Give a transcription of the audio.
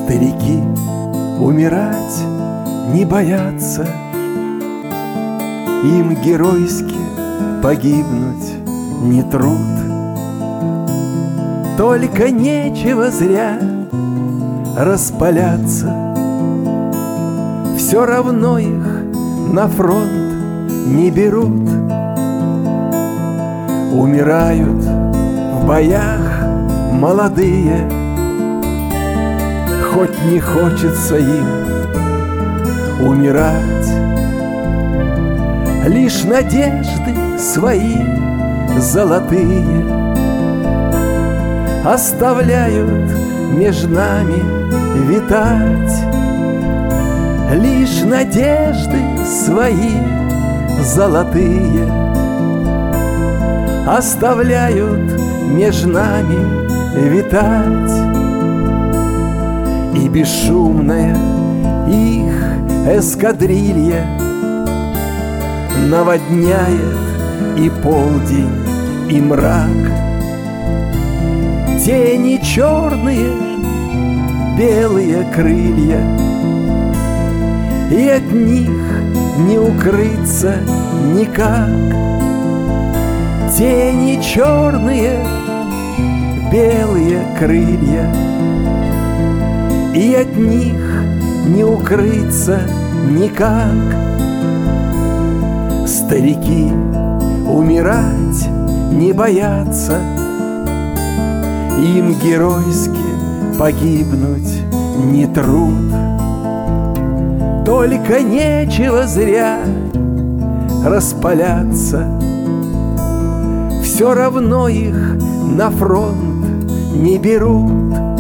Старики умирать не боятся, им геройски погибнуть не труд. Только нечего зря распаляться, все равно их на фронт не берут. Умирают в боях молодые, хоть не хочется им умирать. Лишь надежды свои золотые оставляют между нами витать. Лишь надежды свои золотые оставляют между нами витать. И бесшумная их эскадрилья наводняет и полдень, и мрак. Тени черные, белые крылья, и от них не укрыться никак. Тени черные, белые крылья, и от них не укрыться никак. Старики умирать не боятся, им геройски погибнуть не труд. Только нечего зря распаляться, все равно их на фронт не берут.